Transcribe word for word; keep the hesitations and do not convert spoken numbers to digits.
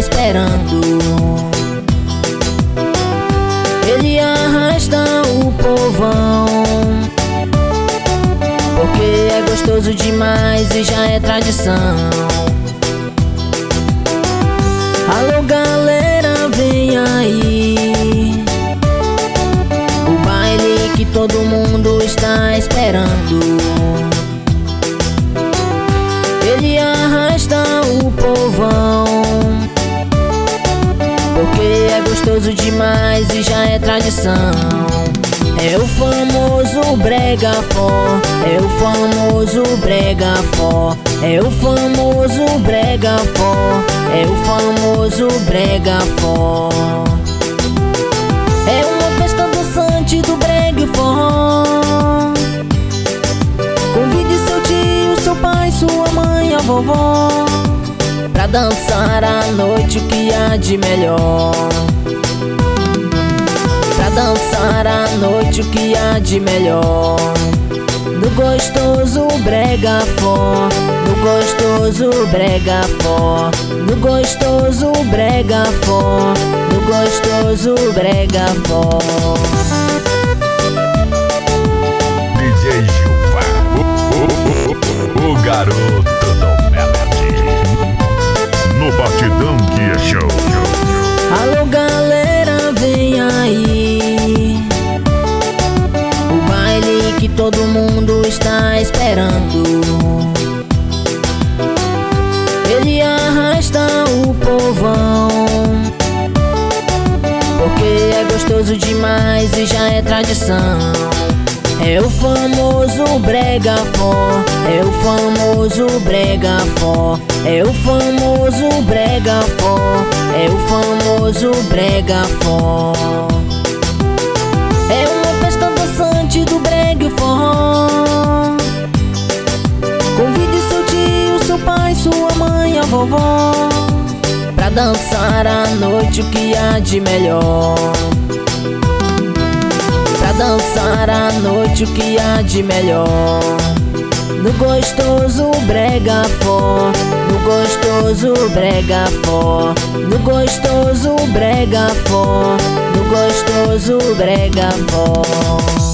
esperando. Ele arrasta o povão, porque é gostoso demais e já é tradição. Alô galera, vem aí, o baile que todo mundo está esperando. Ele arrasta o povão, porque é gostoso demais e já é tradição. É o famoso brega fó, é o famoso brega fó, é o famoso brega fó, é o famoso brega fó. É uma festa dançante do brega e forró. Convide seu tio, seu pai, sua mãe, a vovó, pra dançar a noite o que há de melhor. Pra dançar a noite o que há de melhor. No gostoso brega fó, no gostoso brega fó, no gostoso brega fó, no gostoso brega fó. D J Gilvar, o, o, o, o garoto do Melody, no batidão que é show. Alô galera, vem aí, o baile que todo mundo está esperando. Ele arrasta o povão, porque é gostoso demais e já é tradição. É o famoso brega fó, é o famoso brega fó, é o famoso brega fó, é o famoso brega fó. É uma festa dançante do brega e forró. Convide seu tio, seu pai, sua mãe, a vovó, pra dançar a noite o que há de melhor. Pra dançar a noite o que há de melhor. No gostoso brega fó, no gostoso brega fó, no gostoso brega fó, no gostoso brega fó.